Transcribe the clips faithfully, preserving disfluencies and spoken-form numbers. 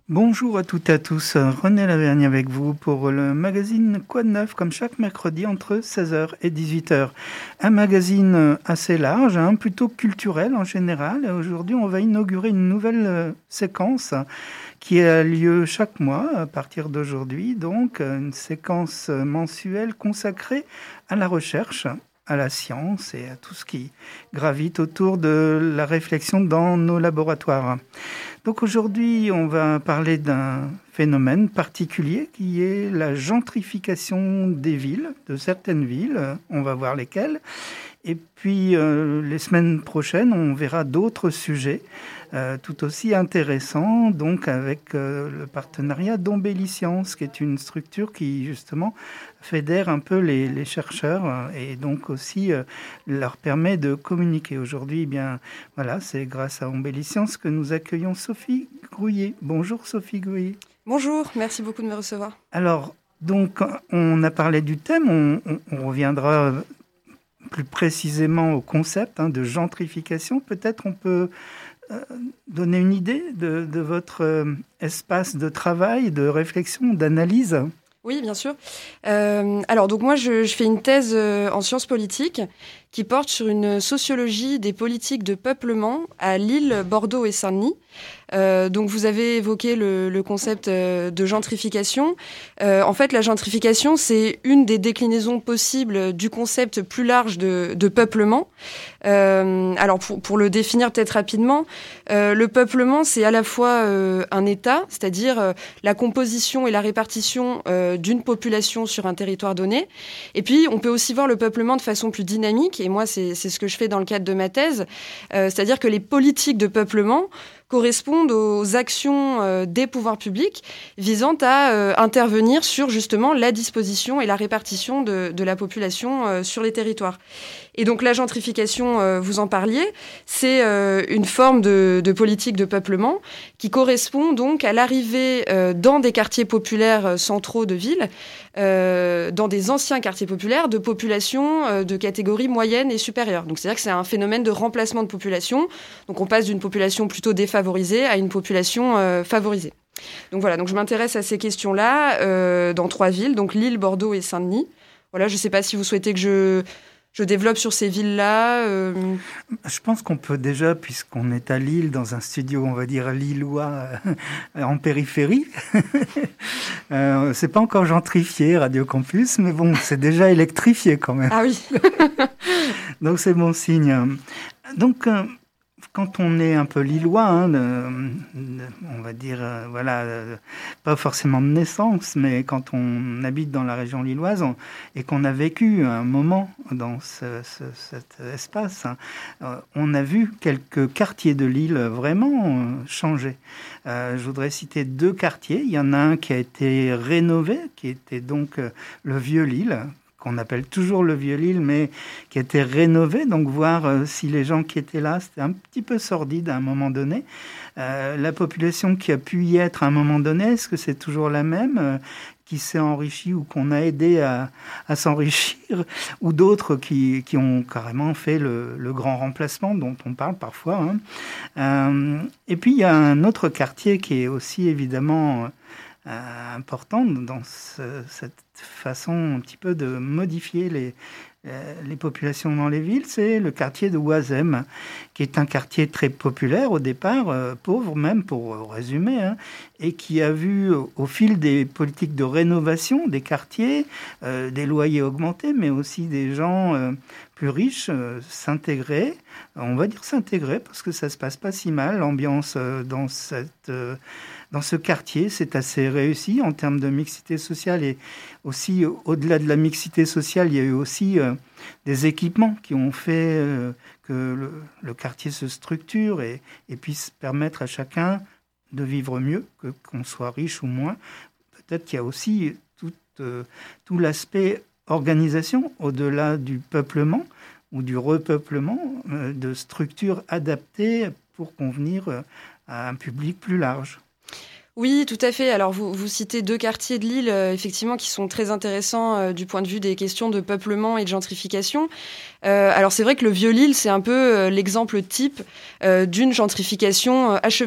Bonjour à toutes et à tous, René Lavergne avec vous pour le magazine Quoi de neuf, comme chaque mercredi entre seize heures et dix-huit heures. Un magazine assez large, hein, plutôt culturel en général. Et aujourd'hui, on va inaugurer une nouvelle séquence qui a lieu chaque mois à partir d'aujourd'hui. Donc, une séquence mensuelle consacrée à la recherche, à la science et à tout ce qui gravite autour de la réflexion dans nos laboratoires. Donc aujourd'hui, on va parler d'un phénomène particulier qui est la gentrification des villes, de certaines villes. On va voir lesquelles. Et puis, euh, les semaines prochaines, on verra d'autres sujets euh, tout aussi intéressants, donc avec euh, le partenariat d'Ombelliscience, qui est une structure qui, justement, fédère un peu les, les chercheurs euh, et donc aussi euh, leur permet de communiquer. Aujourd'hui, eh bien, voilà, c'est grâce à Ombelliscience que nous accueillons Sophie Grouillet. Bonjour Sophie Grouillet. Bonjour, merci beaucoup de me recevoir. Alors, donc, on a parlé du thème, on, on, on reviendra plus précisément au concept hein, de gentrification. Peut-être on peut euh, donner une idée de, de votre euh, espace de travail, de réflexion, d'analyse. Oui, bien sûr. Euh, alors, donc moi, je, je fais une thèse euh, en sciences politiques qui porte sur une sociologie des politiques de peuplement à Lille, Bordeaux et Saint-Denis. Euh, donc, vous avez évoqué le, le concept euh, de gentrification. Euh, en fait, la gentrification, c'est une des déclinaisons possibles du concept plus large de, de peuplement. Euh, alors, pour, pour le définir peut-être rapidement, euh, le peuplement, c'est à la fois euh, un État, c'est-à-dire euh, la composition et la répartition euh, d'une population sur un territoire donné. Et puis, on peut aussi voir le peuplement de façon plus dynamique. Et moi, c'est, c'est ce que je fais dans le cadre de ma thèse. Euh, c'est-à-dire que les politiques de peuplement correspondent aux actions euh, des pouvoirs publics visant à euh, intervenir sur justement la disposition et la répartition de, de la population euh, sur les territoires. Et donc la gentrification, euh, vous en parliez, c'est euh, une forme de, de politique de peuplement qui correspond donc à l'arrivée euh, dans des quartiers populaires centraux de villes, euh, dans des anciens quartiers populaires, de populations euh, de catégories moyennes et supérieures. Donc c'est-à-dire que c'est un phénomène de remplacement de population. Donc on passe d'une population plutôt défavorisée à une population euh, favorisée. Donc voilà, donc je m'intéresse à ces questions-là euh, dans trois villes, donc Lille, Bordeaux et Saint-Denis. Voilà, je ne sais pas si vous souhaitez que je... Je développe sur ces villes-là. Euh... Je pense qu'on peut déjà, puisqu'on est à Lille, dans un studio, on va dire, lillois, euh, en périphérie. euh, c'est pas encore gentrifié, Radio Campus, mais bon, c'est déjà électrifié quand même. Ah oui. Donc c'est bon signe. Donc, euh, quand on est un peu lillois, hein, de, de, on va dire, euh, voilà, euh, pas forcément de naissance, mais quand on habite dans la région lilloise on, et qu'on a vécu un moment dans ce, ce, cet espace, hein, euh, on a vu quelques quartiers de Lille vraiment euh, changer. Euh, je voudrais citer deux quartiers. Il y en a un qui a été rénové, qui était donc euh, le Vieux-Lille, qu'on appelle toujours le Vieux-Lille, mais qui a été rénové, donc voir euh, si les gens qui étaient là, c'était un petit peu sordide à un moment donné. Euh, la population qui a pu y être à un moment donné, est-ce que c'est toujours la même euh, qui s'est enrichie ou qu'on a aidé à, à s'enrichir, ou d'autres qui, qui ont carrément fait le, le grand remplacement dont on parle parfois. Hein. Euh, et puis il y a un autre quartier qui est aussi évidemment euh, important dans ce, cette façon un petit peu de modifier les, euh, les populations dans les villes, c'est le quartier de Oisem, qui est un quartier très populaire au départ, euh, pauvre même pour résumer, hein, et qui a vu au, au fil des politiques de rénovation des quartiers, euh, des loyers augmentés, mais aussi des gens euh, plus riches euh, s'intégrer, on va dire s'intégrer parce que ça se passe pas si mal, l'ambiance euh, dans cette... Euh, Dans ce quartier, c'est assez réussi en termes de mixité sociale et aussi, au-delà de la mixité sociale, il y a eu aussi euh, des équipements qui ont fait euh, que le, le quartier se structure et, et puisse permettre à chacun de vivre mieux, que, qu'on soit riche ou moins. Peut-être qu'il y a aussi tout, euh, tout l'aspect organisation, au-delà du peuplement ou du repeuplement, euh, de structures adaptées pour convenir euh, à un public plus large. Oui, tout à fait. Alors, vous, vous citez deux quartiers de Lille, euh, effectivement, qui sont très intéressants euh, du point de vue des questions de peuplement et de gentrification. Euh, alors, c'est vrai que le Vieux-Lille, c'est un peu euh, l'exemple type euh, d'une gentrification euh, achevée.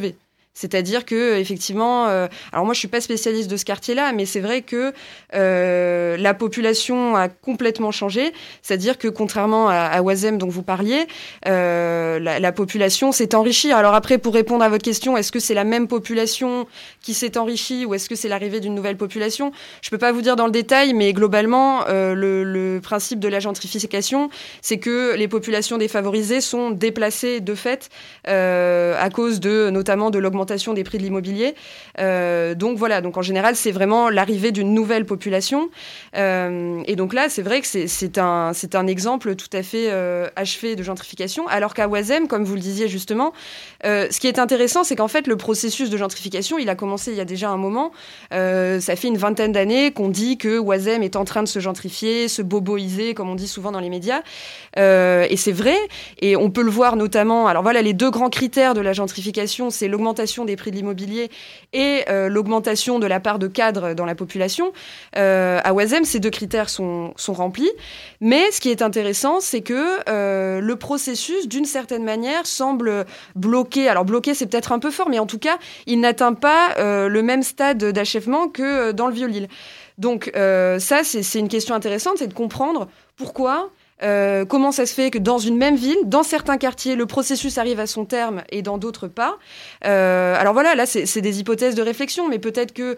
C'est-à-dire que effectivement, euh, alors moi je suis pas spécialiste de ce quartier-là, mais c'est vrai que euh, la population a complètement changé. C'est-à-dire que contrairement à, à Oisem dont vous parliez, euh, la, la population s'est enrichie. Alors après, pour répondre à votre question, est-ce que c'est la même population qui s'est enrichie ou est-ce que c'est l'arrivée d'une nouvelle population ? Je peux pas vous dire dans le détail, mais globalement, euh, le, le principe de la gentrification, c'est que les populations défavorisées sont déplacées de fait euh, à cause de notamment de l'augmentation des prix de l'immobilier. Euh, donc voilà, donc en général, c'est vraiment l'arrivée d'une nouvelle population. Euh, et donc là, c'est vrai que c'est, c'est, un, c'est un exemple tout à fait euh, achevé de gentrification, alors qu'à Oisem, comme vous le disiez justement, euh, ce qui est intéressant, c'est qu'en fait, le processus de gentrification, il a commencé il y a déjà un moment. Euh, ça fait une vingtaine d'années qu'on dit que Oisem est en train de se gentrifier, se boboiser, comme on dit souvent dans les médias. Euh, et c'est vrai, et on peut le voir notamment... Alors voilà, les deux grands critères de la gentrification, c'est l'augmentation des prix de l'immobilier et euh, l'augmentation de la part de cadres dans la population. Euh, à Oisem, ces deux critères sont, sont remplis. Mais ce qui est intéressant, c'est que euh, le processus, d'une certaine manière, semble bloqué. Alors bloqué, c'est peut-être un peu fort, mais en tout cas, il n'atteint pas euh, le même stade d'achèvement que dans le Vieux-Lille. Donc euh, ça, c'est, c'est une question intéressante, c'est de comprendre pourquoi... Euh, comment ça se fait que dans une même ville, dans certains quartiers, le processus arrive à son terme et dans d'autres pas. Euh, alors voilà, là, c'est, c'est des hypothèses de réflexion, mais peut-être que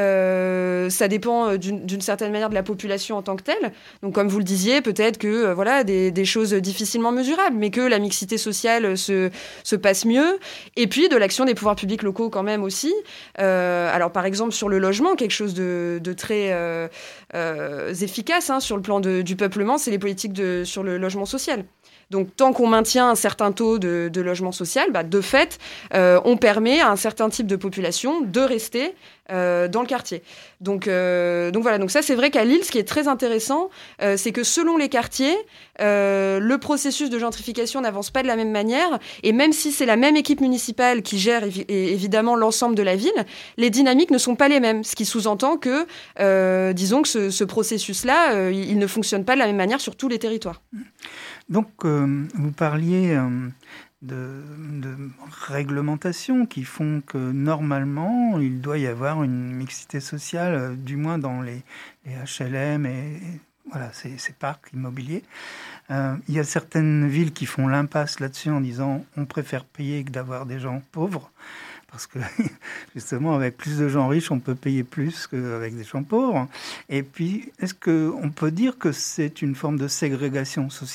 euh, ça dépend d'une, d'une certaine manière de la population en tant que telle. Donc, comme vous le disiez, peut-être que euh, voilà, des, des choses difficilement mesurables, mais que la mixité sociale se, se passe mieux. Et puis, de l'action des pouvoirs publics locaux quand même aussi. Euh, alors, par exemple, sur le logement, quelque chose de, de très euh, euh, efficace hein, sur le plan de, du peuplement, c'est les politiques de sur le logement social. Donc, tant qu'on maintient un certain taux de, de logement social, bah, de fait, euh, on permet à un certain type de population de rester euh, dans le quartier. Donc, euh, donc voilà. Donc ça, c'est vrai qu'à Lille, ce qui est très intéressant, euh, c'est que selon les quartiers, euh, le processus de gentrification n'avance pas de la même manière. Et même si c'est la même équipe municipale qui gère évi- évidemment l'ensemble de la ville, les dynamiques ne sont pas les mêmes. Ce qui sous-entend que, euh, disons que ce, ce processus-là, euh, il ne fonctionne pas de la même manière sur tous les territoires. Donc, euh, vous parliez euh, de, de réglementations qui font que normalement, il doit y avoir une mixité sociale, euh, du moins dans les, les H L M et, et voilà, ces, ces parcs immobiliers. Euh, il y a certaines villes qui font l'impasse là-dessus en disant on préfère payer que d'avoir des gens pauvres. Parce que, justement, avec plus de gens riches, on peut payer plus qu'avec des gens pauvres. Et puis, est-ce qu'on peut dire que c'est une forme de ségrégation sociale ?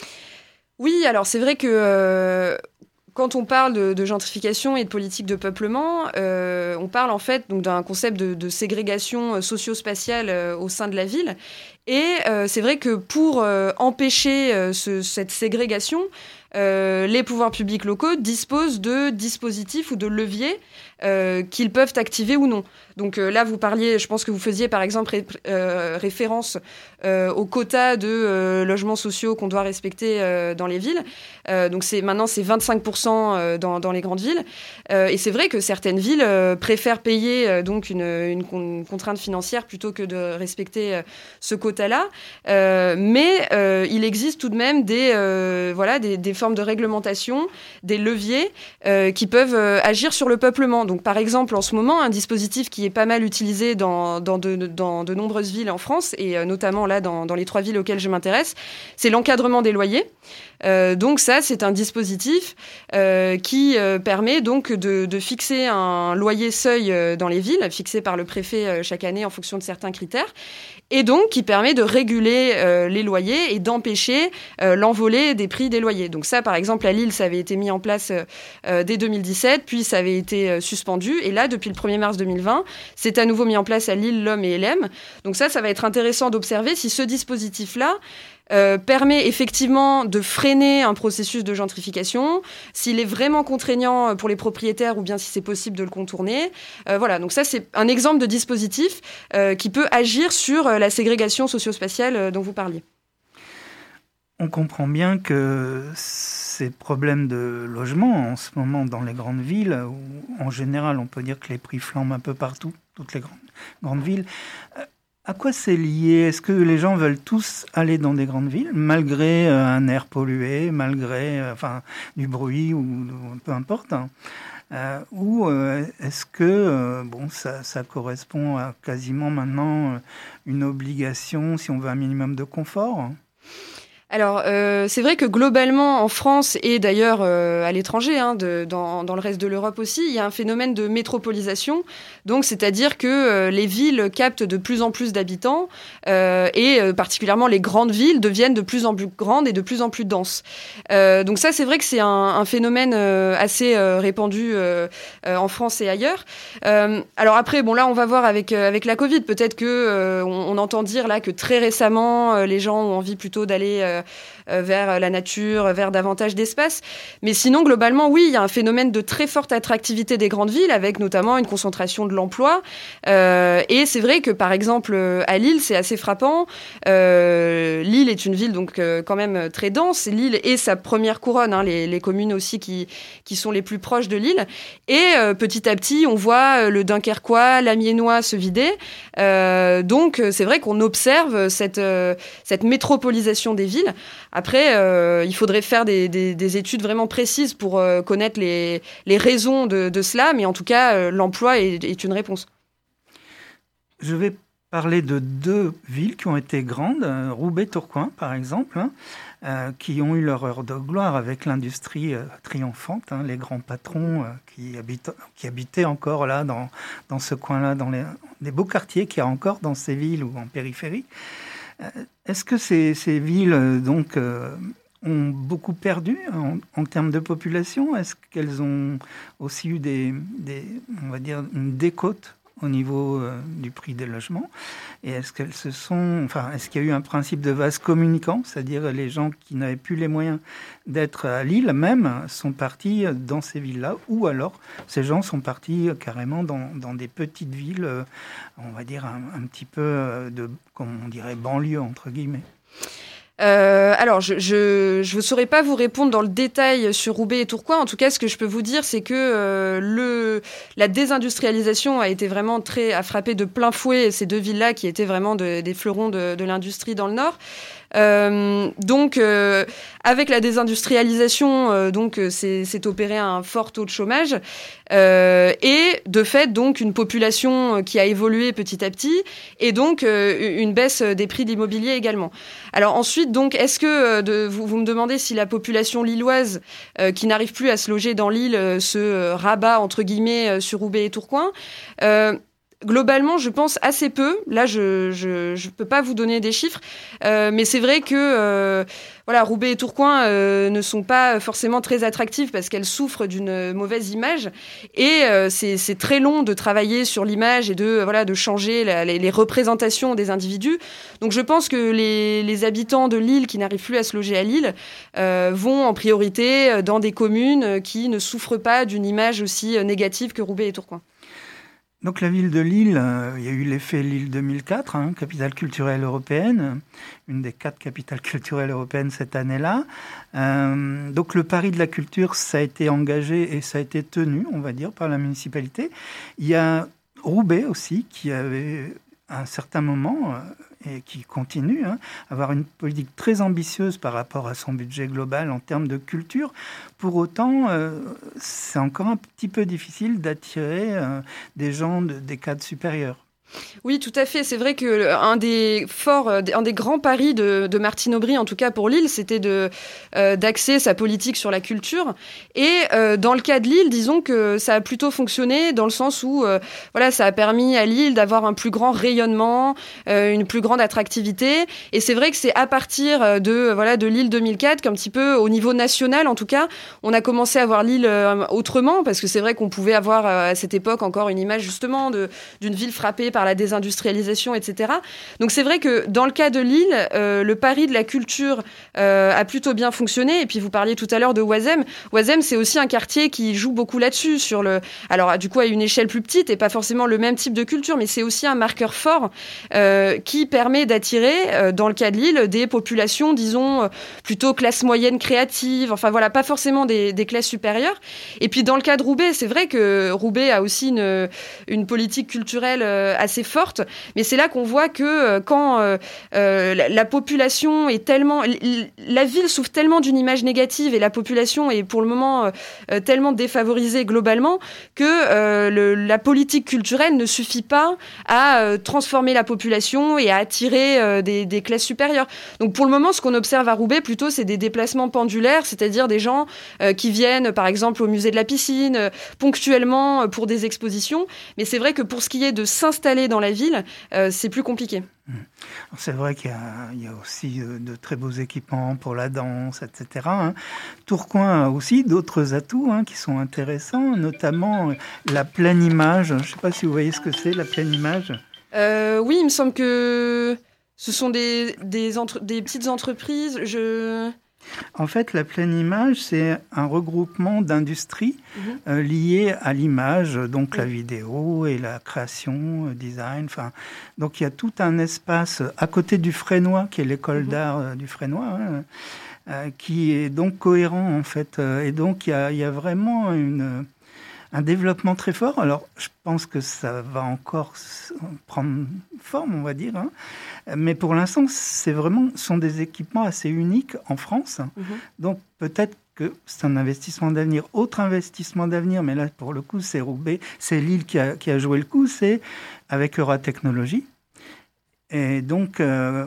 Oui, alors c'est vrai que euh, quand on parle de, de gentrification et de politique de peuplement, euh, on parle en fait donc, d'un concept de, de ségrégation socio-spatiale euh, au sein de la ville. Et euh, c'est vrai que pour euh, empêcher euh, ce, cette ségrégation, euh, les pouvoirs publics locaux disposent de dispositifs ou de leviers euh, qu'ils peuvent activer ou non. Donc euh, là, vous parliez, je pense que vous faisiez par exemple ré- euh, référence euh, aux quotas de euh, logements sociaux qu'on doit respecter euh, dans les villes. Euh, donc c'est, maintenant, c'est vingt-cinq pour cent euh, dans, dans les grandes villes. Euh, et c'est vrai que certaines villes euh, préfèrent payer euh, donc une, une, con- une contrainte financière plutôt que de respecter euh, ce quota-là. Euh, mais euh, il existe tout de même des, euh, voilà, des, des formes de réglementation, des leviers euh, qui peuvent euh, agir sur le peuplement. Donc par exemple, en ce moment, un dispositif qui est pas mal utilisé dans, dans, de, dans de nombreuses villes en France, et euh, notamment là dans, dans les trois villes auxquelles je m'intéresse, c'est l'encadrement des loyers. Euh, donc ça, c'est un dispositif euh, qui euh, permet donc de, de fixer un loyer seuil euh, dans les villes, fixé par le préfet euh, chaque année en fonction de certains critères, et donc qui permet de réguler euh, les loyers et d'empêcher euh, l'envolée des prix des loyers. Donc ça, par exemple, à Lille, ça avait été mis en place euh, dès deux mille dix-sept, puis ça avait été euh, suspendu, et là, depuis le premier mars deux mille vingt, c'est à nouveau mis en place à Lille, Lomme et L M. Donc ça, ça va être intéressant d'observer si ce dispositif-là Euh, permet effectivement de freiner un processus de gentrification, s'il est vraiment contraignant pour les propriétaires ou bien si c'est possible de le contourner. Euh, voilà, donc ça c'est un exemple de dispositif euh, qui peut agir sur la ségrégation socio-spatiale dont vous parliez. On comprend bien que ces problèmes de logement en ce moment dans les grandes villes, où en général on peut dire que les prix flambent un peu partout, toutes les grandes, grandes villes, euh, à quoi c'est lié ? Est-ce que les gens veulent tous aller dans des grandes villes, malgré euh, un air pollué, malgré euh, enfin, du bruit ou, ou peu importe, hein. euh, ou euh, est-ce que euh, bon, ça, ça correspond à quasiment maintenant une obligation si on veut un minimum de confort ? Alors, euh, c'est vrai que globalement, en France et d'ailleurs euh, à l'étranger, hein, de, dans, dans le reste de l'Europe aussi, il y a un phénomène de métropolisation. Donc, c'est-à-dire que euh, les villes captent de plus en plus d'habitants euh, et euh, particulièrement les grandes villes deviennent de plus en plus grandes et de plus en plus denses. Euh, donc ça, c'est vrai que c'est un, un phénomène euh, assez euh, répandu euh, euh, en France et ailleurs. Euh, alors après, bon là, on va voir avec euh, avec la Covid. Peut-être que euh, on, on entend dire là que très récemment, euh, les gens ont envie plutôt d'aller euh, Euh, vers la nature, vers davantage d'espace. Mais sinon, globalement, oui, il y a un phénomène de très forte attractivité des grandes villes, avec notamment une concentration de l'emploi. Euh, et c'est vrai que, par exemple, à Lille, c'est assez frappant. Euh, Lille est une ville donc euh, quand même très dense. Lille est sa première couronne, hein, les, les communes aussi qui, qui sont les plus proches de Lille. Et euh, petit à petit, on voit le Dunkerquois, l'Amiénois se vider. Euh, donc, c'est vrai qu'on observe cette, euh, cette métropolisation des villes. Après, euh, il faudrait faire des, des, des études vraiment précises pour euh, connaître les, les raisons de, de cela, mais en tout cas, euh, l'emploi est, est une réponse. Je vais parler de deux villes qui ont été grandes, euh, Roubaix-Tourcoing par exemple, hein, euh, qui ont eu leur heure de gloire avec l'industrie euh, triomphante, hein, les grands patrons euh, qui, habitent, qui habitaient encore là, dans, dans ce coin-là, dans les, les beaux quartiers qu'il y a encore dans ces villes ou en périphérie. Est-ce que ces, ces villes donc, euh, ont beaucoup perdu en, en termes de population ? Est-ce qu'elles ont aussi eu des, des, on va dire, une décote au niveau euh, du prix des logements ? Et est-ce qu'elles se sont, enfin, est-ce qu'il y a eu un principe de vase communicant, c'est-à-dire les gens qui n'avaient plus les moyens d'être à Lille même sont partis dans ces villes-là, ou alors ces gens sont partis carrément dans, dans des petites villes, euh, on va dire un, un petit peu de, comme on dirait, banlieue entre guillemets. Euh, alors, je je je ne saurais pas vous répondre dans le détail sur Roubaix et Tourcoing. En tout cas, ce que je peux vous dire, c'est que euh, le la désindustrialisation a été vraiment très a frappé de plein fouet ces deux villes-là qui étaient vraiment de, des fleurons de, de l'industrie dans le Nord. Euh, donc, euh, avec la désindustrialisation, euh, donc c'est, c'est opéré un fort taux de chômage euh, et de fait donc une population qui a évolué petit à petit et donc euh, une baisse des prix de l'immobilier également. Alors ensuite, donc, est-ce que de, vous, vous me demandez si la population lilloise euh, qui n'arrive plus à se loger dans l'île euh, se rabat entre guillemets euh, sur Roubaix et Tourcoing euh, Globalement, je pense assez peu. Là, je je je peux pas vous donner des chiffres, euh, mais c'est vrai que euh, voilà, Roubaix et Tourcoing euh, ne sont pas forcément très attractives parce qu'elles souffrent d'une mauvaise image et euh, c'est c'est très long de travailler sur l'image et de voilà de changer la, les, les représentations des individus. Donc, je pense que les les habitants de Lille qui n'arrivent plus à se loger à Lille euh, vont en priorité dans des communes qui ne souffrent pas d'une image aussi négative que Roubaix et Tourcoing. Donc la ville de Lille, euh, il y a eu l'effet Lille deux mille quatre, hein, capitale culturelle européenne, une des quatre capitales culturelles européennes cette année-là. Euh, donc le pari de la culture, ça a été engagé et ça a été tenu, on va dire, par la municipalité. Il y a Roubaix aussi, qui avait à un certain moment, euh, et qui continue, hein, avoir une politique très ambitieuse par rapport à son budget global en termes de culture. Pour autant, euh, c'est encore un petit peu difficile d'attirer euh, des gens de, des cadres supérieurs. Oui, tout à fait. C'est vrai que un des forts, un des grands paris de, de Martine Aubry, en tout cas pour Lille, c'était de euh, d'axer sa politique sur la culture. Et euh, dans le cas de Lille, disons que ça a plutôt fonctionné dans le sens où, euh, voilà, ça a permis à Lille d'avoir un plus grand rayonnement, euh, une plus grande attractivité. Et c'est vrai que c'est à partir de voilà de Lille deux mille quatre qu'un petit peu au niveau national, en tout cas, on a commencé à voir Lille euh, autrement, parce que c'est vrai qu'on pouvait avoir euh, à cette époque encore une image justement de d'une ville frappée par par la désindustrialisation, et cetera. Donc c'est vrai que dans le cas de Lille, euh, le pari de la culture euh, a plutôt bien fonctionné. Et puis vous parliez tout à l'heure de Oisem. Oisem, c'est aussi un quartier qui joue beaucoup là-dessus, sur le, alors du coup à une échelle plus petite et pas forcément le même type de culture, mais c'est aussi un marqueur fort euh, qui permet d'attirer, euh, dans le cas de Lille, des populations, disons, euh, plutôt classe moyenne créative. Enfin voilà, pas forcément des, des classes supérieures. Et puis dans le cas de Roubaix, c'est vrai que Roubaix a aussi une, une politique culturelle euh, assez assez forte. Mais c'est là qu'on voit que euh, quand euh, euh, la, la population est tellement... La ville souffre tellement d'une image négative et la population est pour le moment euh, tellement défavorisée globalement que euh, le, la politique culturelle ne suffit pas à euh, transformer la population et à attirer euh, des, des classes supérieures. Donc pour le moment, ce qu'on observe à Roubaix, plutôt, c'est des déplacements pendulaires, c'est-à-dire des gens euh, qui viennent, par exemple, au musée de la piscine, euh, ponctuellement euh, pour des expositions. Mais c'est vrai que pour ce qui est de s'installer dans la ville, euh, c'est plus compliqué. C'est vrai qu'il y a, il y a aussi de, de très beaux équipements pour la danse, et cetera. Hein. Tourcoing a aussi d'autres atouts hein, qui sont intéressants, notamment la pleine image. Je ne sais pas si vous voyez ce que c'est, la pleine image. Euh, oui, il me semble que ce sont des, des, entre, des petites entreprises. Je... En fait, la pleine image, c'est un regroupement d'industries mmh. euh, liées à l'image, donc mmh. la vidéo et la création, euh, design. Enfin, donc il y a tout un espace à côté du Fresnoy, qui est l'école mmh. d'art euh, du Fresnoy, hein, euh, qui est donc cohérent en fait. Euh, et donc il y a, il y a vraiment une... un développement très fort. Alors, je pense que ça va encore prendre forme, on va dire. Hein. Mais pour l'instant, c'est vraiment, ce sont des équipements assez uniques en France. Mm-hmm. Donc, peut-être que c'est un investissement d'avenir. Autre investissement d'avenir, mais là, pour le coup, c'est Roubaix, c'est Lille qui a, qui a joué le coup, c'est avec Euratechnologie. Et donc, euh,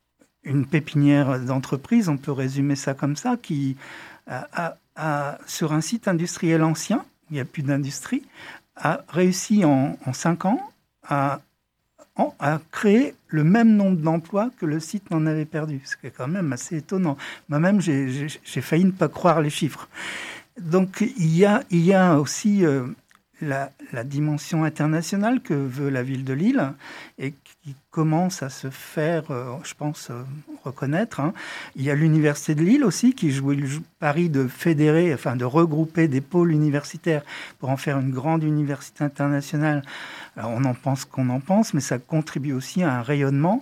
une pépinière d'entreprise, on peut résumer ça comme ça, qui a, a, a sur un site industriel ancien, il n'y a plus d'industrie, a réussi en, en cinq ans à, en, à créer le même nombre d'emplois que le site n'en avait perdu. Ce qui est quand même assez étonnant. Moi-même, j'ai, j'ai, j'ai failli ne pas croire les chiffres. Donc, il y a, il y a aussi euh, la, la dimension internationale que veut la ville de Lille et qui commence à se faire, euh, je pense, euh, reconnaître. Hein. Il y a l'Université de Lille aussi qui joue le pari de fédérer, enfin de regrouper des pôles universitaires pour en faire une grande université internationale. Alors, on en pense qu'on en pense, mais ça contribue aussi à un rayonnement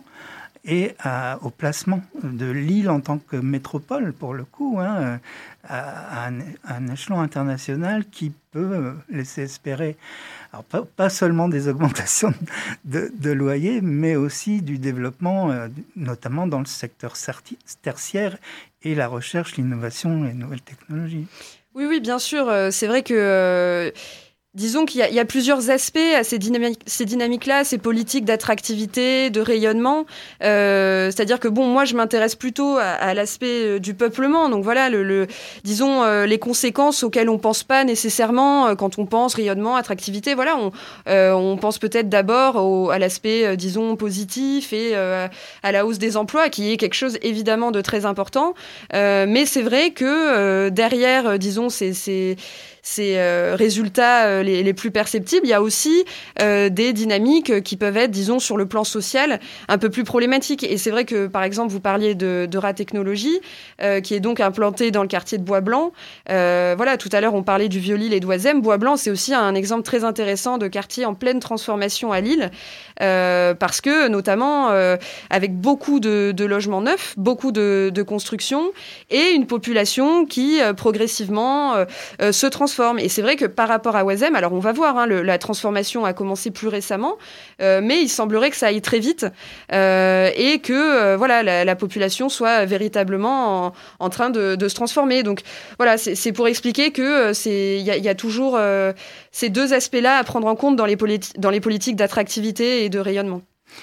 et à, au placement de Lille en tant que métropole, pour le coup, hein, à, à, un, à un échelon international qui peut laisser espérer, alors pas, pas seulement des augmentations de, de loyers, mais aussi du développement, euh, notamment dans le secteur tertiaire et la recherche, l'innovation et les nouvelles technologies. Oui, oui, bien sûr. C'est vrai que... Euh... Disons qu'il y a, il y a plusieurs aspects à ces, dynamiques, ces dynamiques-là, ces politiques d'attractivité, de rayonnement. Euh, c'est-à-dire que, bon, moi, je m'intéresse plutôt à, à l'aspect du peuplement. Donc voilà, le, le, disons, euh, les conséquences auxquelles on ne pense pas nécessairement euh, quand on pense rayonnement, attractivité. Voilà, on, euh, on pense peut-être d'abord au, à l'aspect, euh, disons, positif et euh, à la hausse des emplois, qui est quelque chose, évidemment, de très important. Euh, mais c'est vrai que euh, derrière, euh, disons, ces... ces ces euh, résultats euh, les, les plus perceptibles, il y a aussi euh, des dynamiques qui peuvent être, disons, sur le plan social, un peu plus problématiques. Et c'est vrai que, par exemple, vous parliez de, d'Euratechnologie, euh, qui est donc implantée dans le quartier de Bois-Blanc. Euh, voilà, tout à l'heure, on parlait du Vieux-Lille et d'Oisem. Bois-Blanc, c'est aussi un exemple très intéressant de quartier en pleine transformation à Lille, euh, parce que, notamment, euh, avec beaucoup de, de logements neufs, beaucoup de, de constructions, et une population qui, euh, progressivement, euh, euh, se transforme. Et c'est vrai que par rapport à Oisem, alors on va voir, hein, le, la transformation a commencé plus récemment, euh, mais il semblerait que ça aille très vite euh, et que euh, voilà, la, la population soit véritablement en, en train de, de se transformer. Donc voilà, c'est, c'est pour expliquer que c'est, il y, y a toujours euh, ces deux aspects-là à prendre en compte dans les, politi- dans les politiques d'attractivité et de rayonnement.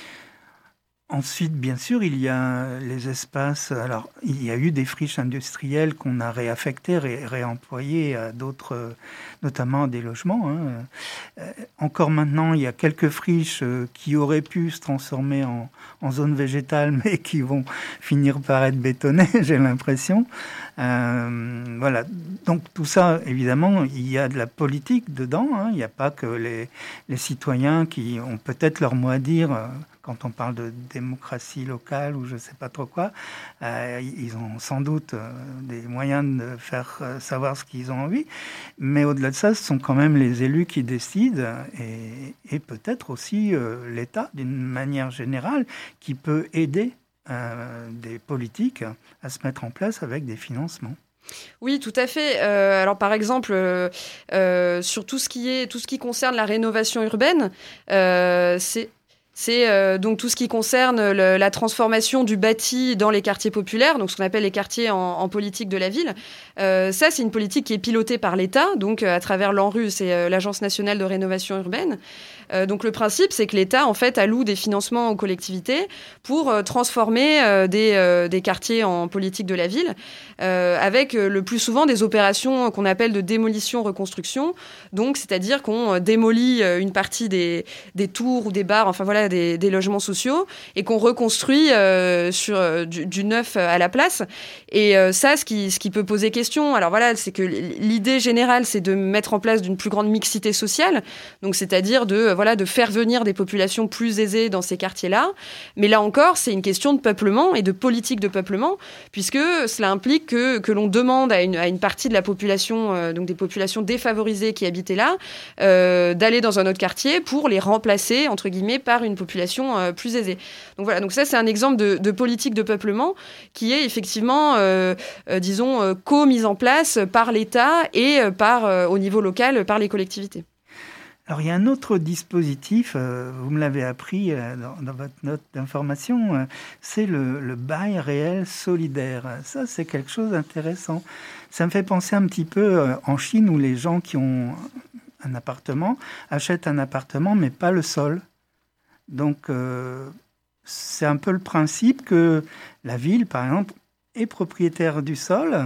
Ensuite, bien sûr, il y a les espaces. Alors, il y a eu des friches industrielles qu'on a réaffectées, ré, réemployées à d'autres, notamment à des logements. Hein. Euh, encore maintenant, il y a quelques friches qui auraient pu se transformer en, en zone végétale, mais qui vont finir par être bétonnées, j'ai l'impression. Euh, voilà. Donc, tout ça, évidemment, il y a de la politique dedans. Hein. Il n'y a pas que les, les citoyens qui ont peut-être leur mot à dire. Euh, Quand on parle de démocratie locale ou je ne sais pas trop quoi, euh, ils ont sans doute euh, des moyens de faire euh, savoir ce qu'ils ont envie. Mais au-delà de ça, ce sont quand même les élus qui décident et, et peut-être aussi euh, l'État, d'une manière générale, qui peut aider euh, des politiques à se mettre en place avec des financements. Oui, tout à fait. Euh, alors, par exemple, euh, euh, sur tout ce qui est, tout ce qui concerne la rénovation urbaine, euh, c'est... C'est euh, donc tout ce qui concerne le, la transformation du bâti dans les quartiers populaires, donc ce qu'on appelle les quartiers en, en politique de la ville. Euh, ça, c'est une politique qui est pilotée par l'État, donc euh, à travers l'ANRU, c'est euh, l'Agence nationale de rénovation urbaine. Euh, donc le principe, c'est que l'État en fait alloue des financements aux collectivités pour euh, transformer euh, des, euh, des quartiers en politique de la ville, euh, avec euh, le plus souvent des opérations qu'on appelle de démolition-reconstruction. Donc c'est-à-dire qu'on euh, démolit euh, une partie des, des tours ou des bars, enfin voilà, des, des logements sociaux, et qu'on reconstruit euh, sur euh, du, du neuf à la place. Et euh, ça, ce qui, ce qui peut poser question, alors voilà, c'est que l'idée générale, c'est de mettre en place d'une plus grande mixité sociale, donc c'est-à-dire de euh, voilà, de faire venir des populations plus aisées dans ces quartiers-là. Mais là encore, c'est une question de peuplement et de politique de peuplement, puisque cela implique que, que l'on demande à une, à une partie de la population, euh, donc des populations défavorisées qui habitaient là, euh, d'aller dans un autre quartier pour les remplacer, entre guillemets, par une population euh, plus aisée. Donc voilà, donc ça, c'est un exemple de, de politique de peuplement qui est effectivement, euh, euh, disons, euh, co-mise en place par l'État et euh, par, euh, au niveau local, par les collectivités. Alors, il y a un autre dispositif, euh, vous me l'avez appris euh, dans, dans votre note d'information, euh, c'est le, le bail réel solidaire. Ça, c'est quelque chose d'intéressant. Ça me fait penser un petit peu euh, en Chine où les gens qui ont un appartement achètent un appartement, mais pas le sol. Donc, euh, c'est un peu le principe que la ville, par exemple, est propriétaire du sol.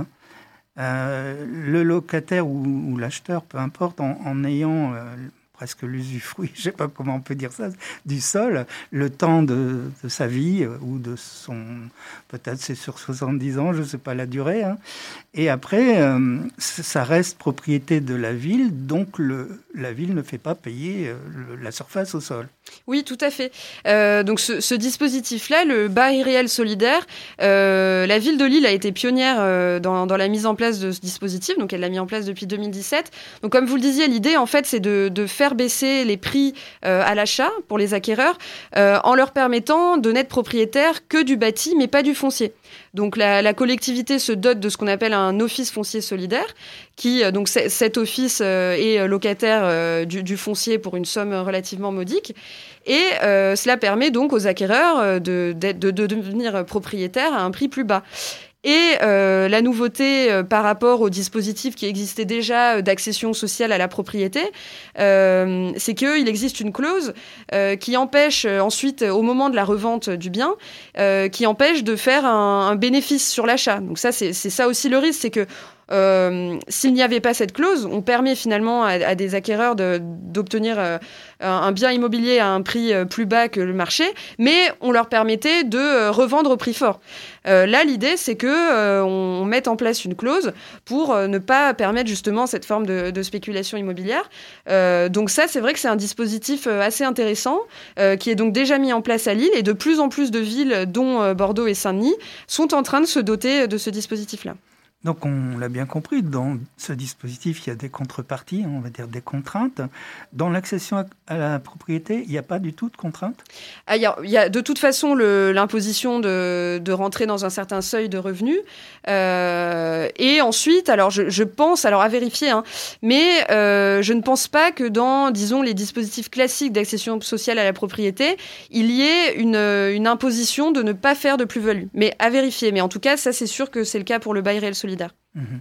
Euh, le locataire ou, ou l'acheteur, peu importe, en, en ayant... Euh, presque l'usufruit, je ne sais pas comment on peut dire ça, du sol, le temps de, de sa vie, ou de son... Peut-être c'est sur soixante-dix ans, je ne sais pas la durée. Hein. Et après, euh, ça reste propriété de la ville, donc le, la ville ne fait pas payer le, la surface au sol. Oui, tout à fait. Euh, donc ce, ce dispositif-là, le bail réel solidaire, euh, la ville de Lille a été pionnière euh, dans, dans la mise en place de ce dispositif, donc elle l'a mis en place depuis deux mille dix-sept. Donc comme vous le disiez, l'idée en fait c'est de, de faire baisser les prix euh, à l'achat pour les acquéreurs euh, en leur permettant de n'être propriétaires que du bâti mais pas du foncier. Donc la, la collectivité se dote de ce qu'on appelle un office foncier solidaire, qui euh, donc c- cet office euh, est locataire euh, du, du foncier pour une somme relativement modique, et euh, cela permet donc aux acquéreurs euh, de, de, de, de devenir propriétaires à un prix plus bas. Et euh, la nouveauté euh, par rapport au dispositif qui existait déjà euh, d'accession sociale à la propriété, euh, c'est qu'il existe une clause euh, qui empêche euh, ensuite, au moment de la revente du bien, euh, qui empêche de faire un, un bénéfice sur l'achat. Donc ça, c'est, c'est ça aussi le risque, c'est que Euh, s'il n'y avait pas cette clause, on permet finalement à, à des acquéreurs de, d'obtenir euh, un bien immobilier à un prix euh, plus bas que le marché, mais on leur permettait de euh, revendre au prix fort. Euh, là, l'idée, c'est que euh, on mette en place une clause pour euh, ne pas permettre justement cette forme de, de spéculation immobilière. Euh, donc ça, c'est vrai que c'est un dispositif euh, assez intéressant euh, qui est donc déjà mis en place à Lille, et de plus en plus de villes, dont euh, Bordeaux et Saint-Denis, sont en train de se doter de ce dispositif-là. Donc, on l'a bien compris, dans ce dispositif, il y a des contreparties, on va dire des contraintes. Dans l'accession à la propriété, il n'y a pas du tout de contraintes ? Ah, il y a, il y a de toute façon le, l'imposition de, de rentrer dans un certain seuil de revenus. Euh, et ensuite, alors je, je pense, alors à vérifier, hein, mais euh, je ne pense pas que dans, disons, les dispositifs classiques d'accession sociale à la propriété, il y ait une, une imposition de ne pas faire de plus-value. Mais à vérifier. Mais en tout cas, ça, c'est sûr que c'est le cas pour le bail réel solidaire. Mmh.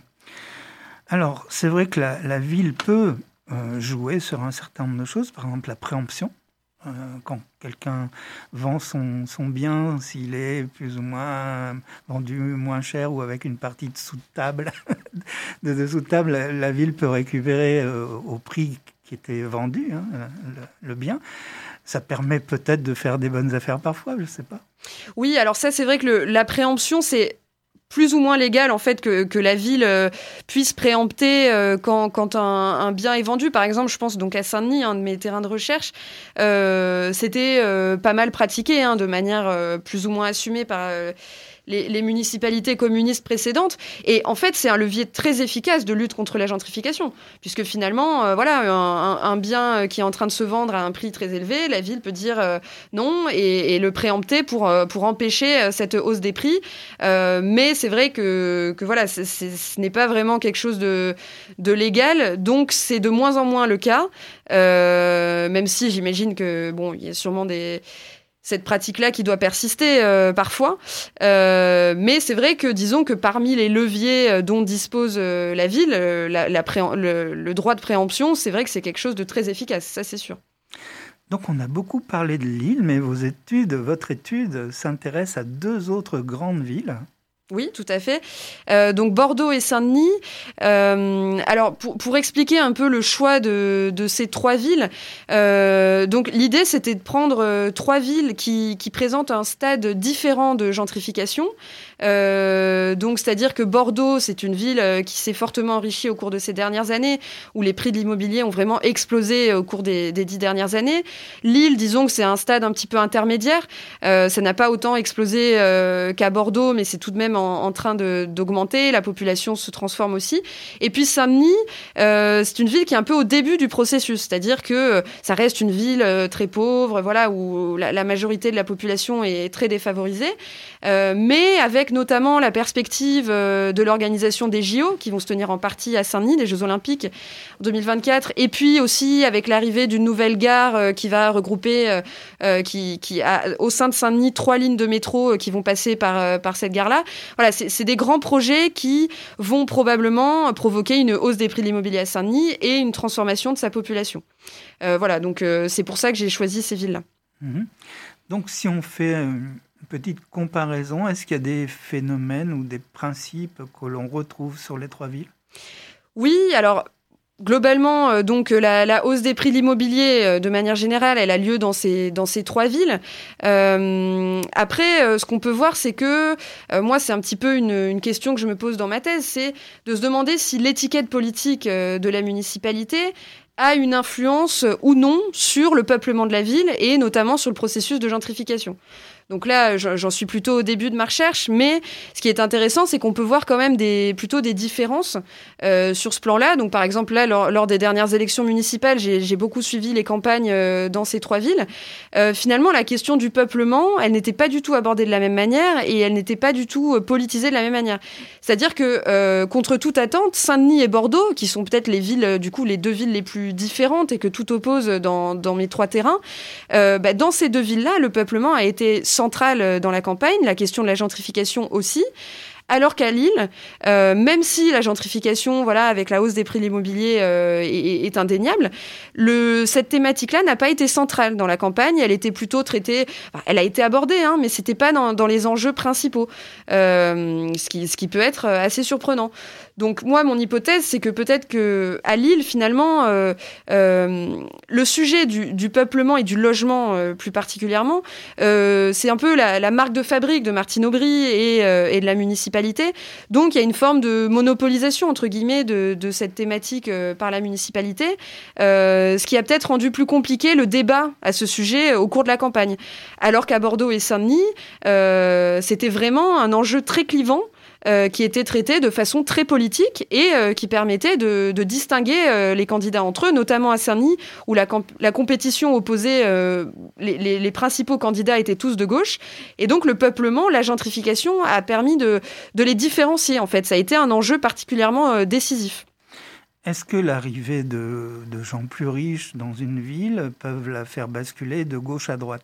Alors, c'est vrai que la, la ville peut euh, jouer sur un certain nombre de choses, par exemple la préemption. Euh, quand quelqu'un vend son, son bien, s'il est plus ou moins vendu moins cher ou avec une partie de sous de table, de dessous de table, la, la ville peut récupérer euh, au prix qui était vendu, hein, le, le bien. Ça permet peut-être de faire des bonnes affaires parfois, je ne sais pas. Oui, alors ça, c'est vrai que le, la préemption, c'est plus ou moins légal en fait que, que la ville euh, puisse préempter euh, quand, quand un, un bien est vendu. Par exemple, je pense donc à Saint-Denis, un de mes terrains de recherche, euh, c'était euh, pas mal pratiqué, hein, de manière euh, plus ou moins assumée par euh, les, les municipalités communistes précédentes. Et en fait, c'est un levier très efficace de lutte contre la gentrification, puisque finalement, euh, voilà, un, un bien qui est en train de se vendre à un prix très élevé, la ville peut dire euh, non et, et le préempter pour, euh, pour empêcher cette hausse des prix. Euh, mais c'est vrai que, que voilà, c'est, c'est, ce n'est pas vraiment quelque chose de, de légal, donc c'est de moins en moins le cas, euh, même si j'imagine que, bon, il y a sûrement des... cette pratique-là qui doit persister euh, parfois. Euh, mais c'est vrai que, disons que parmi les leviers dont dispose euh, la ville, euh, la, la pré- le, le droit de préemption, c'est vrai que c'est quelque chose de très efficace, ça c'est sûr. Donc on a beaucoup parlé de Lille, mais vos études, votre étude s'intéresse à deux autres grandes villes. Oui, tout à fait. Euh, donc Bordeaux et Saint-Denis. Euh, alors pour, pour expliquer un peu le choix de, de ces trois villes, euh, donc l'idée c'était de prendre euh, trois villes qui, qui présentent un stade différent de gentrification. Euh, donc c'est-à-dire que Bordeaux, c'est une ville euh, qui s'est fortement enrichie au cours de ces dernières années, où les prix de l'immobilier ont vraiment explosé au cours des, des dix dernières années. Lille, disons que c'est un stade un petit peu intermédiaire. Euh, ça n'a pas autant explosé euh, qu'à Bordeaux, mais c'est tout de même En, en train de, d'augmenter, la population se transforme aussi. Et puis Saint-Denis, euh, c'est une ville qui est un peu au début du processus, c'est-à-dire que euh, ça reste une ville euh, très pauvre, voilà, où la, la majorité de la population est très défavorisée, euh, mais avec notamment la perspective euh, de l'organisation des J O, qui vont se tenir en partie à Saint-Denis, des Jeux Olympiques en deux mille vingt-quatre, et puis aussi avec l'arrivée d'une nouvelle gare euh, qui va regrouper, euh, euh, qui, qui a au sein de Saint-Denis, trois lignes de métro euh, qui vont passer par, euh, par cette gare-là. Voilà, c'est, c'est des grands projets qui vont probablement provoquer une hausse des prix de l'immobilier à Saint-Denis et une transformation de sa population. Euh, voilà, donc euh, c'est pour ça que j'ai choisi ces villes-là. Mmh. Donc si on fait une petite comparaison, est-ce qu'il y a des phénomènes ou des principes que l'on retrouve sur les trois villes ? Oui, alors... Globalement, euh, donc la, la hausse des prix de l'immobilier, euh, de manière générale, elle a lieu dans ces dans ces trois villes. Euh, après, euh, ce qu'on peut voir, c'est que euh, moi, c'est un petit peu une, une question que je me pose dans ma thèse, c'est de se demander si l'étiquette politique euh, de la municipalité a une influence ou non sur le peuplement de la ville et notamment sur le processus de gentrification. Donc là, j'en suis plutôt au début de ma recherche, mais ce qui est intéressant, c'est qu'on peut voir quand même des, plutôt des différences euh, sur ce plan-là. Donc par exemple, là, lors, lors des dernières élections municipales, j'ai, j'ai beaucoup suivi les campagnes euh, dans ces trois villes. Euh, finalement, la question du peuplement, elle n'était pas du tout abordée de la même manière et elle n'était pas du tout politisée de la même manière. C'est-à-dire que, euh, contre toute attente, Saint-Denis et Bordeaux, qui sont peut-être les villes, du coup, les deux villes les plus différentes et que tout oppose dans, dans mes trois terrains, euh, bah, dans ces deux villes-là, le peuplement a été centrale dans la campagne, la question de la gentrification aussi. Alors qu'à Lille, euh, même si la gentrification, voilà, avec la hausse des prix de l'immobilier euh, est, est indéniable, le, cette thématique-là n'a pas été centrale dans la campagne. Elle était plutôt traitée, enfin, elle a été abordée, hein, mais c'était pas dans, dans les enjeux principaux, euh, ce qui, ce qui peut être assez surprenant. Donc moi, mon hypothèse, c'est que peut-être que à Lille, finalement, euh, euh, le sujet du, du peuplement et du logement, euh, plus particulièrement, euh, c'est un peu la, la marque de fabrique de Martine Aubry et, euh, et de la municipalité. Donc il y a une forme de monopolisation, entre guillemets, de, de cette thématique euh, par la municipalité, euh, ce qui a peut-être rendu plus compliqué le débat à ce sujet au cours de la campagne. Alors qu'à Bordeaux et Saint-Denis, euh, c'était vraiment un enjeu très clivant, Euh, qui était traité de façon très politique et euh, qui permettait de, de distinguer euh, les candidats entre eux, notamment à Saint-Denis, où la, camp- la compétition opposée, euh, les, les, les principaux candidats étaient tous de gauche. Et donc le peuplement, la gentrification a permis de, de les différencier, en fait. Ça a été un enjeu particulièrement euh, décisif. Est-ce que l'arrivée de, de gens plus riches dans une ville peuvent la faire basculer de gauche à droite ?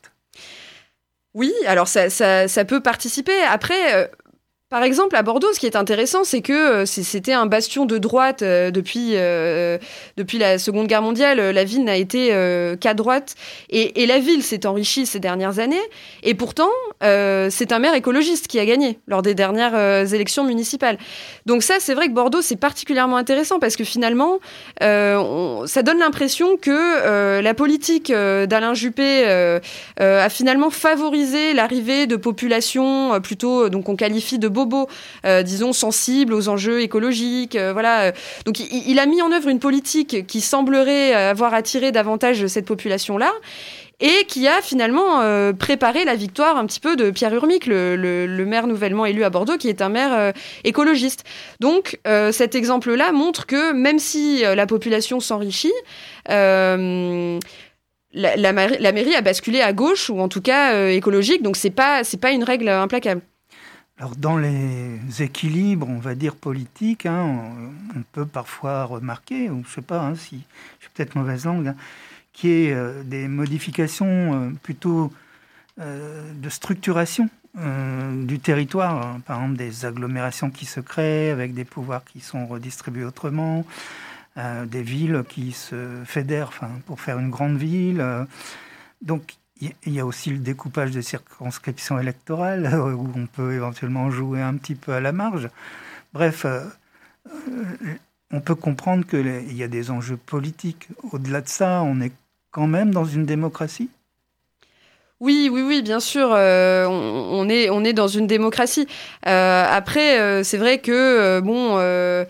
Oui, alors ça, ça, ça peut participer. Après... Euh, Par exemple, à Bordeaux, ce qui est intéressant, c'est que euh, c'était un bastion de droite euh, depuis, euh, depuis la Seconde Guerre mondiale. La ville n'a été euh, qu'à droite. Et, et la ville s'est enrichie ces dernières années. Et pourtant, euh, c'est un maire écologiste qui a gagné lors des dernières euh, élections municipales. Donc ça, c'est vrai que Bordeaux, c'est particulièrement intéressant parce que finalement, euh, on, ça donne l'impression que euh, la politique euh, d'Alain Juppé euh, euh, a finalement favorisé l'arrivée de populations euh, plutôt, donc on qualifie de bobo, euh, disons sensible aux enjeux écologiques. Euh, voilà. Donc il, il a mis en œuvre une politique qui semblerait avoir attiré davantage cette population-là, et qui a finalement euh, préparé la victoire un petit peu de Pierre Urmic, le, le, le maire nouvellement élu à Bordeaux, qui est un maire euh, écologiste. Donc euh, cet exemple-là montre que même si euh, la population s'enrichit, euh, la, la, la mairie a basculé à gauche, ou en tout cas euh, écologique, donc c'est pas, c'est pas une règle implacable. Alors dans les équilibres, on va dire politiques, hein, on, on peut parfois remarquer, ou je sais pas, hein, si je suis peut-être mauvaise langue, hein, qui est euh, des modifications euh, plutôt euh, de structuration euh, du territoire, hein. Par exemple des agglomérations qui se créent avec des pouvoirs qui sont redistribués autrement, euh, des villes qui se fédèrent, enfin, pour faire une grande ville. Euh, donc il y a aussi le découpage des circonscriptions électorales euh, où on peut éventuellement jouer un petit peu à la marge. Bref, euh, euh, on peut comprendre qu'il y a des enjeux politiques. Au-delà de ça, on est quand même dans une démocratie ? Oui, oui, oui, bien sûr, euh, on, on, est, on est dans une démocratie. Euh, après, euh, c'est vrai que, euh, bon... Euh,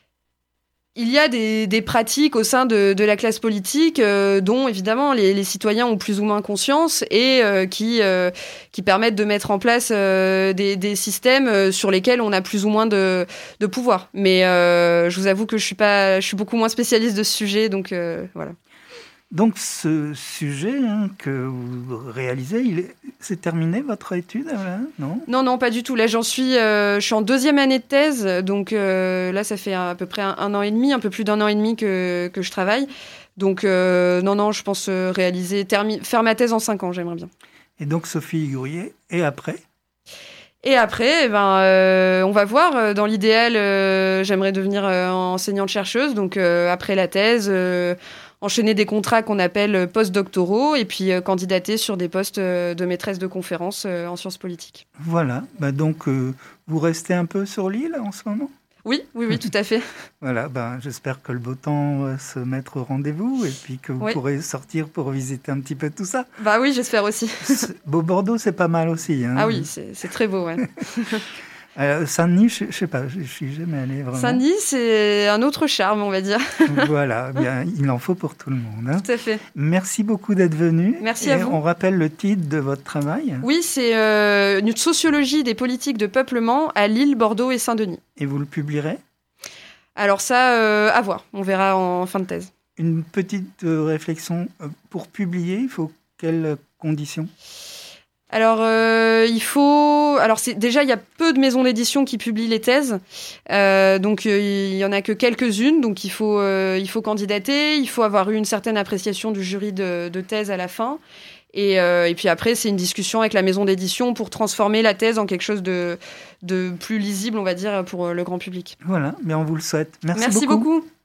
il y a des, des pratiques au sein de, de la classe politique euh, dont, évidemment, les, les citoyens ont plus ou moins conscience et euh, qui, euh, qui permettent de mettre en place euh, des, des systèmes sur lesquels on a plus ou moins de, de pouvoir. Mais euh, je vous avoue que je suis, pas, je suis beaucoup moins spécialiste de ce sujet, donc euh, voilà. Donc ce sujet hein, que vous réalisez, il est... c'est terminé votre étude là, non ? Non, non, pas du tout. Là, j'en suis, euh, je suis en deuxième année de thèse, donc euh, là, ça fait à peu près un, un an et demi, un peu plus d'un an et demi que, que je travaille. Donc euh, non, non, je pense réaliser, termi- faire ma thèse en cinq ans, j'aimerais bien. Et donc Sophie Gourier, et après ? Et après, eh ben, euh, on va voir. Dans l'idéal, euh, j'aimerais devenir euh, enseignante-chercheuse. Donc euh, après la thèse, euh, enchaîner des contrats qu'on appelle post-doctoraux et puis euh, candidater sur des postes euh, de maîtresse de conférences euh, en sciences politiques. Voilà. Bah donc, euh, vous restez un peu sur l'île en ce moment ? Oui, oui, oui, tout à fait. Voilà, ben, j'espère que le beau temps va se mettre au rendez-vous et puis que vous oui. pourrez sortir pour visiter un petit peu tout ça. Bah oui, j'espère aussi. Beau Bordeaux, c'est pas mal aussi. Hein. Ah oui, c'est, c'est très beau, ouais. euh, Saint-Denis, je, je sais pas, je, je suis jamais allé vraiment. Saint-Denis, c'est un autre charme, on va dire. Voilà, bien, il en faut pour tout le monde. Hein. Tout à fait. Merci beaucoup d'être venu. Merci et à vous. On rappelle le titre de votre travail. Oui, c'est euh, une sociologie des politiques de peuplement à Lille, Bordeaux et Saint-Denis. Et vous le publierez ? Alors ça, euh, à voir. On verra en fin de thèse. Une petite euh, réflexion. Pour publier, il faut quelles conditions ? Alors, euh, il faut... Alors, c'est... déjà, il y a peu de maisons d'édition qui publient les thèses. Euh, donc, euh, il y en a que quelques-unes. Donc, il faut, euh, il faut candidater. Il faut avoir eu une certaine appréciation du jury de, de thèse à la fin. Et, euh, et puis après, c'est une discussion avec la maison d'édition pour transformer la thèse en quelque chose de, de plus lisible, on va dire, pour le grand public. Voilà, mais on vous le souhaite. Merci, Merci beaucoup. beaucoup.